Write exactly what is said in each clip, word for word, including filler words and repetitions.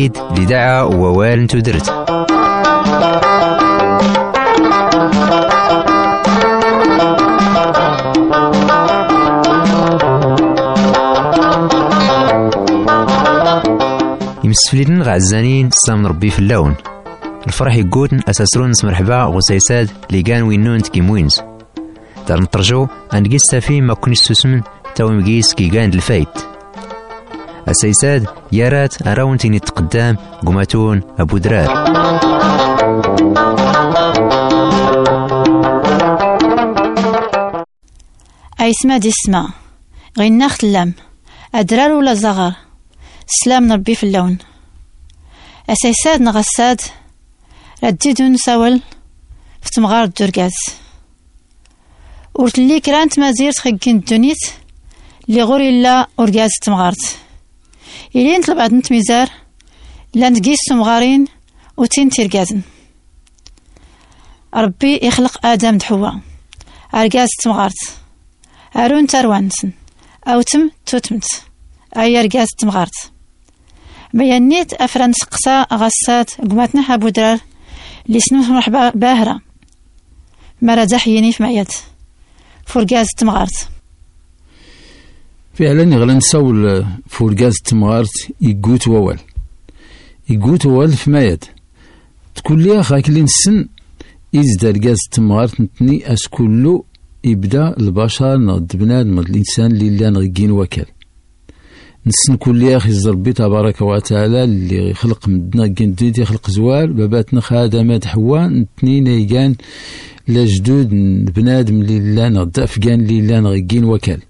السيد لدعا ووال تدرت. يمسفلين غعزانين سلام ربي في اللون الفرح يقوتن أساسرون مرحبا غسيساد ليقان وينون تكيموينز دار نترجو أن قيس تافين ما كونش تسمن تاوي مقيس كيقان الفايت أسيساد يارات أراون تيني تقدام قماتون أبو درار. أيسما دي السما غين ناخت اللام أدرار ولا زغار سلام ربي في اللون أسيساد نغساد رديدون ساول في تمغار الدرقاز ورتلي كرانت مازيرت خيكين الدنيت اللي غوري إلا أرقاز تمغارت إلي نطلب عاد نت ميزار لاند قيس تمغارين وتين تيرقازن ربي يخلق آدم دحوا أرقاز تمغارت أرون تروانسن أو تم توتمت أي أرقاز تمغارت بيانيت أفران سقسا غسات قماتنا حابو درار اللي سنوه مرحبا باهرة مرزح ينيف معيات فرقاز تمغارت. فعلا يغلن سول فرقاز تمغارت يقوت ووال يقوت ووال في مايات تقول لي أخاك اللي نسن إزدار قاز تمغارت نتني أسكولو يبدأ البشر نض بنادم الإنسان اللي لا نغيين وكال نسن كل يا أخي الزربي تبارك وتعالى اللي خلق مدنا جنديد يخلق زوال باباتنا خادمات حواء نتنين يجان لجدود بنادم اللي لا نض أفجان اللي لا نغيين وكال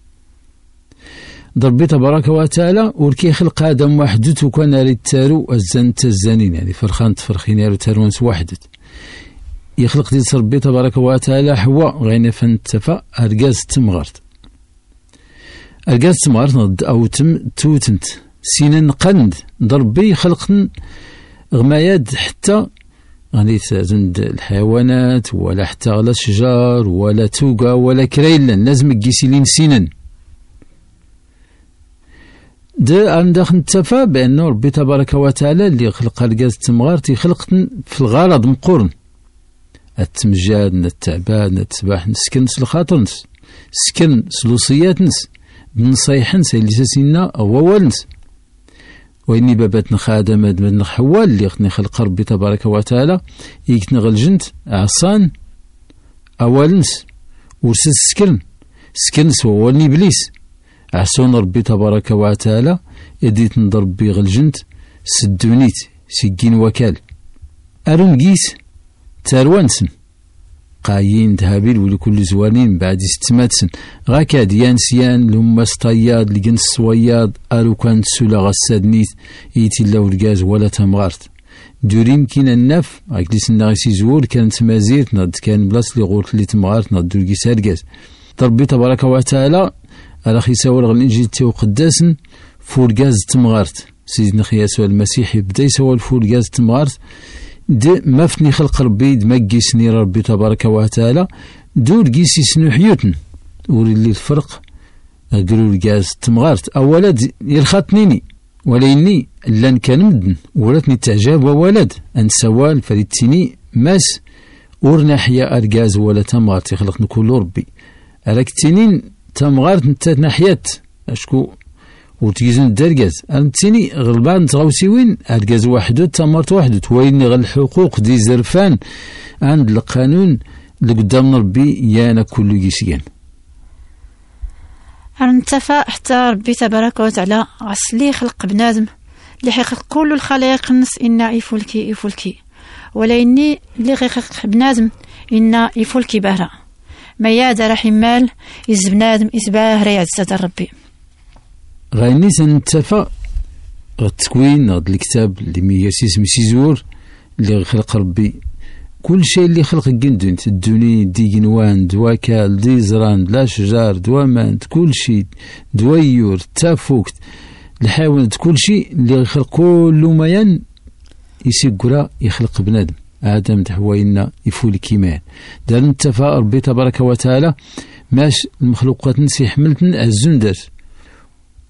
ضربي تبارك وتعالى وركي خلق آدم وحدت وكان ريد تارو الزنت الزنين يعني فرخان تفرخين يارو تارونس وحدت يخلق دي ربي تبارك وتعالى حواء غينا فانتفا أرقاز تمغرت أرقاز تمغرت نض أو تم توتنت سينن قند ضربي خلقن غمايات حتى غني عند الحيوانات ولا حتى على الشجار ولا توقع ولا كريلا لازم تقيسيلين سينن ده عندك نتفا بأنه ربي تبارك وتعالى اللي خلق أرقاز تمغرت يخلقن في الغرض مقورن التمجاد التعباد التسباح نسكن الخاطر نس سكن سلوصيات نس بنصيح نس اللي ساسينا أو أول نس وإني باباتنا خادمة من حوال اللي خلني خلق ربي تبارك وتعالى يكتنا غالجنت عصان أول نس ورسس سكن سكن سوا ولني بليس عصون ربي تبارك وتعالى يديت نضربي غالجنت سدونيت سجين وكال أرون قيس تاروانسن قايين ذهبيل ولكل زوانين بعد ستماتسن غاكا ديان سيان لهم سطياد لجنس سوياد أرو كانت سولا غسادنيت إيتي الله ورقاز ولا تمغارت دوريم كينا النف عكليس النغيسي زور كانت مازيرت نض كان بلاس لي غورت اللي تمغارت نض دورقي سارقاز ربي تبارك وتعالى أراخي ساور غالإنجيل تيو قداسن فورقاز تمغارت سيدنا خياسو المسيحي بدا يسوى الفورقاز تمغارت د ما فني خلق ربي د ما قيسني ربي تبارك وتعالى دور قيسي سنو حيوتن ولي الفرق قالوا الجاز تمغارت أولاد يرخطنيني وليني لان كان مدن ولاتني تعجاب وولد أن سوال فريتيني ماس ورنا حيا أرجاز ولا تمغارت يخلق نكون ربي أركتينين تمغارت نتات ناحيات أشكو وتجيزن الدرجاز أنتيني غلبان تغوسيوين أرجاز واحدو تمرت واحدو تويني غل الحقوق دي زرفان عند القانون اللي قدام ربي يانا كل جيسيان أنتفى حتى ربي تبارك وتعالى غسلي خلق بنادم اللي حيخلق كل الخلائق النس إنا يفولكي يفولكي ولا إني اللي خلق بنادم إنا يفولكي بهرا ما يادا راح يمال إز بنادم إز باهرا يعزد ربي غايني سنتفى التكوين هذا الكتاب اللي مياسيس مسيزور اللي خلق ربي كل شيء اللي خلق الجندن الدنيا دي جنوان دواكال دي زران لا شجار دوامانت كل شيء دويور تافوكت الحيوانات كل شيء اللي خلق كل ما ين يسيقرا يخلق بنادم آدم تحوينا يفول كيمان دار نتفى ربي تبارك وتعالى ماش المخلوقات نسي حملتن الزندر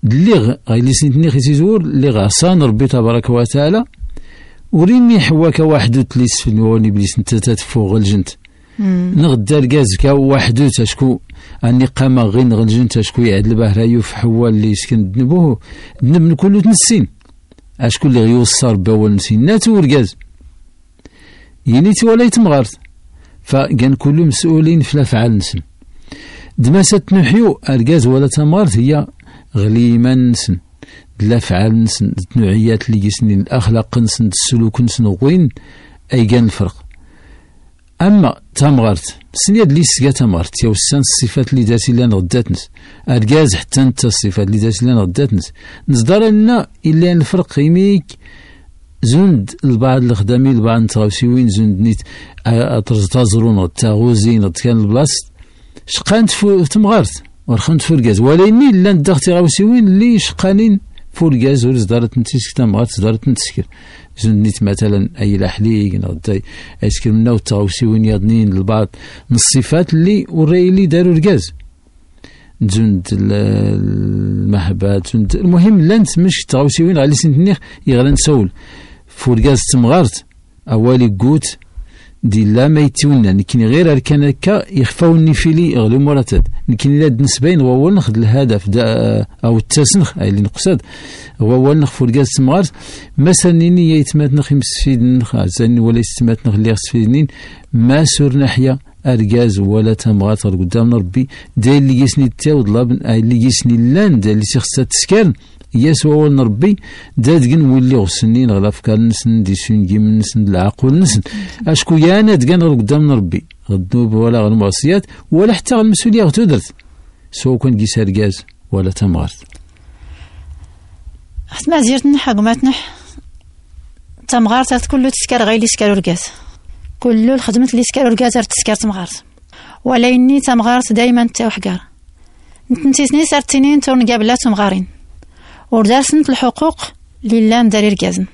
اللي غيلي سنتني خيسي زور اللي غعصان ربي تبارك وتعالى وريني حواك واحد تليس في النواني بليس انت تتفوق الجنت نغدا الكاز كا واحد تشكو اني قام غير نغلجن تشكو يعدل بهرايو في حوال اللي سكن دنبوه دنب كله تنسين اشكون اللي غيوصر باول نسينات وركاز ينيت ولا يتمغرت فكان كل مسؤولين في الافعال نسن دماسات نحيو الغاز ولا تمغرت هي غليما نسن الافعال نسن النوعيات اللي يسنين الاخلاق نسن السلوك نسن وين اي كان الفرق. اما تمغرت سنياد لي سكا تمغرت يا وسان الصفات اللي داتي لنا غداتنس الغاز حتى انت الصفات اللي داتي لنا غداتنس نصدر لنا الا الفرق يميك زند البعض الخدامي البعض نتغاوسيوين زند نيت تزرون تاغوزين كان البلاص شقانت في تمغرت ورخنت في الغاز ولكن لا ندختي غاوسيوين اللي شقانين في الغاز ورزدارت نتيسك تمغرت زدارت نتسكر زند نيت مثلا اي لاحليق نغدا ايسكر منا وتغاوسيوين ياضنين البعض من الصفات اللي وراي اللي داروا الغاز زند المحبات زند المهم لا نتمش تغاوسيوين غالي سنتنيخ يغلا نسول فورغاز تمغارت اولي قوت دي لا ما يتونا لكن غير اركان هكا يخفاوني فيلي اغلو مراتات لكن لا نسبين هو اول ناخذ الهدف او التسنخ اي اللي نقصد هو اول ناخذ فورغاز تمغارت مثلا ني يتماتنا خمس فيدن زاني ولا يستماتنا خلي خسفيدنين ما سور ناحيه ارغاز ولا تمغارت قدام ربي داير اللي يسني تاود لاب اللي يسني لان داير اللي خصها تسكان يسوى ول نربي داد كن ولي غسنين غلا افكار نسن دي سين كي من نسن العقول نسن اشكو يانا دكان قدام نربي غدوب ولا غير معصيات ولا حتى المسؤوليه غتودرت سواء كان كيس ركاز ولا تمغرت حتى ما زيرت نحق ما تنح تمغرت كله تسكر غير اللي سكر ركاز كله الخدمه اللي سكر ركاز تسكر تمغرت ولا اني تمغرت دائما تا وحقار نتنتيسني سارتينين تورن قابلات تمغارين ودارسنت الحقوق لله نداري ركازن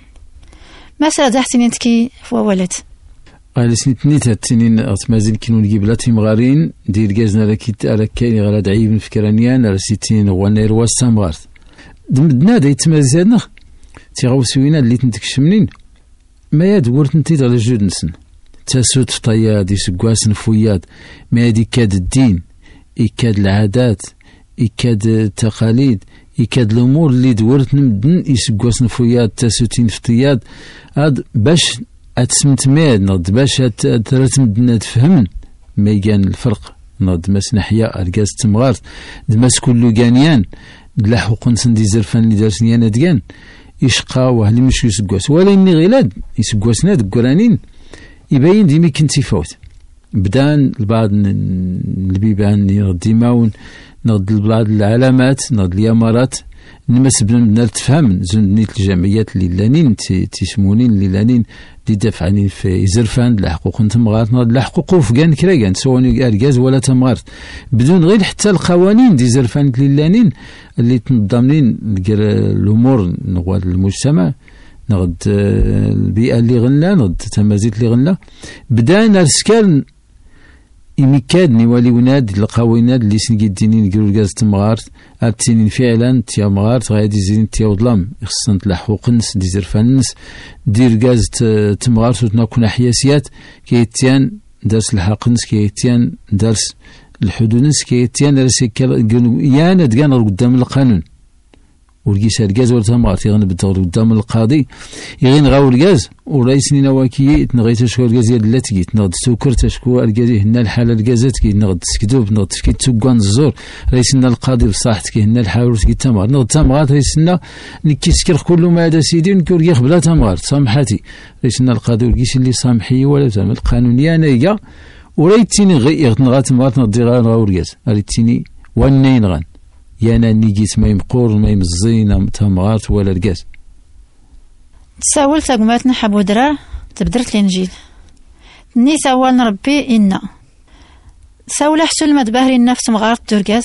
ما سرا دحتني تكي فوالات قال سنتني تاتنين اتمازين كينو نجيب لا تيمغارين دير كازنا راكي راكي غلا دعيب الفكرانيان راه سيتين غوانير واسامغارت دمدنا دا يتمازن تيغوسوينا اللي تنتكش منين ما ياد ورت نتي على جود نسن تاسوت فطياد يسكواس نفوياد ما هادي كاد الدين يكاد العادات يكاد التقاليد يكاد الامور اللي دورت نمدن يسكواس نفوياد تاسوتين فتياد هاد باش اتسمت ماد نض باش ترات مدن تفهم ما يكان الفرق نض ماس نحيا اركاز تمغارت دماس كلو كانيان لا حقوق نسن دي زرفان اللي دارسني انا دكان يشقى وهلي مش يسكواس ولا اني غيلاد يسكواسنا دكرانين يبين ديما كنتي فوت بدان البعض البيبان يرديماون نغد البعض العلامات نغد اليامارات نمس بنا تفهم زون نيت الجمعيات اللي لانين تيسمونين اللي لانين اللي دافعين في زرفان لا حقوق تمغارت نغد لا حقوق وفكان كراكان سواء اركاز ولا تمغارت بدون غير حتى القوانين دي زرفان اللي لانين اللي تنظمين الامور نغواد المجتمع نغد البيئه اللي غنى نغد التمازيت اللي غنى بدانا السكان يمكادني ولي وناد القوينات اللي سنقدينين نقولوا الغاز تمغارت ابتينين فعلا تيا مغارت غادي زين تيا وظلام خصنا نتلاحقوا نس دي زرفان نس دير غاز تمغارت وتناكون حياسيات كيتيان درس الحق نس كيتيان درس الحدود نس كيتيان راسك يانا دكان قدام القانون ورقيس الغاز ولا تمغارت يغنبدو قدام القاضي يغين غاو الغاز ورئيسني نواكي تنغي تشكو الغاز ديال لاتكي تنغد سكر تشكو الغاز هنا الحاله الغازات كي نغد سكدوب نغد كي توكان الزور رئيسنا القاضي بصحت كي هنا الحاله كي تمغارت نغد تمغارت رئيسنا نكي سكر كل ما هذا سيدي نكور ياخ بلا تمغارت سامحاتي رئيسنا القاضي ورقيس اللي سامحي ولا زعما القانونيه انايا وريتيني غي يغنغا تمغارت نغدي غاو الغاز ريتيني وانين غان يانا نيجيت ما يمقور ما يمزين تمغارت ولا الكاس تساول تقماتنا حبو درار تبدرت الانجيل ني ساول نربي إنا ساول حتى المدبهري النفس مغارت دوركاز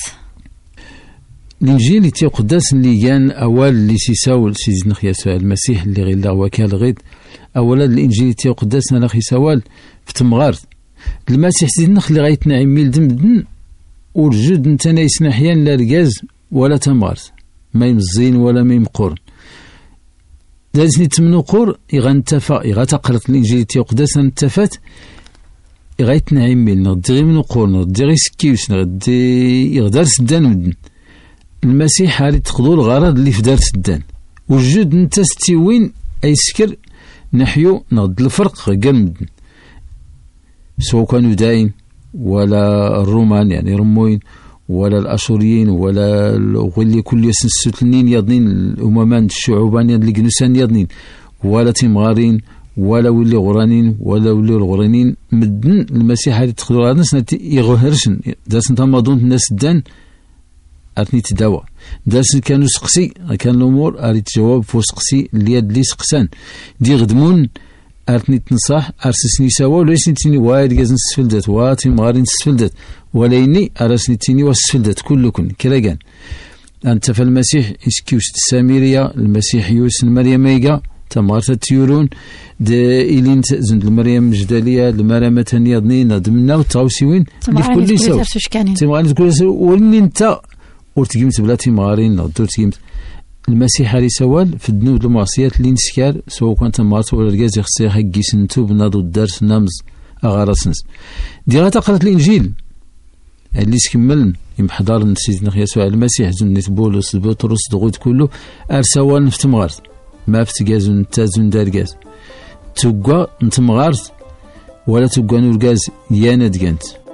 الانجيل اللي تيقدس اللي كان اول اللي سيساول سيدنا يسوع المسيح اللي غير لا وكال غيد اولا الانجيل اللي تيقدسنا لا خيساول في تمغارت المسيح سيدنا اللي غيتنعم ميل دمدن ورجد نتانا يسنحيان لا ركاز ولا تمغارت ما يمزين ولا ما يمقور دازني تمنقور يغنتفا يغتقرت الانجيل تيقدس نتفات يغيت نعيمين نغدي غير منقور نغدي غير سكيوس نغدي يغدار سدان مدن المسيح هاري تقضو الغرض اللي في دار سدان وجود نتا ستيوين اي سكر نحيو نغد الفرق قال مدن سواء كانوا داين ولا الرومان يعني رموين ولا الاشوريين ولا الغولي كل يسن السوتلنين يضنين الاممان الشعوبان اللي جنوسان يضنين ولا تيمغارين ولا ولي غرانين ولا ولي الغرانين مدن المسيح هذه تقدر الناس يغهرشن داس نتا ماضون الناس دان اتني تداوى داس كانوا سقسي كان الامور اريد جواب فو سقسي اللي يد لي سقسان دي غدمون ارتني تنصح ارسسني سوا وليس نتيني وايد جازن سفلدات واتي مغارين سفلدات وليني ارسني تيني وسفلدات كلكن كلاكان انت في المسيح اسكيوس الساميريا المسيح يوسن مريم ايغا تمارت تيورون دي إلين زند المريم جدالية المريم تانية ضنين ندمنا وتغوسيوين اللي في كل سوا تمغارين تقول سوا ولني انت ورتقيمت بلا تمغارين نغدو تقيمت المسيح هاري سوال في الذنوب المعصيات اللي نسكار سواء كانت مارت ولا رجاز يخصي حقي سنتو بناضو الدرس نامز أغارسنس دي غاتا قرأت الإنجيل اللي سكملن يمحضر سيدنا يسوع المسيح زنيت بولس بطرس دغوت كله أرسوال نفتمغارت ما فتقاز نتازون دارقاز توقع نتمغارت ولا توقع نورقاز يانا دقانت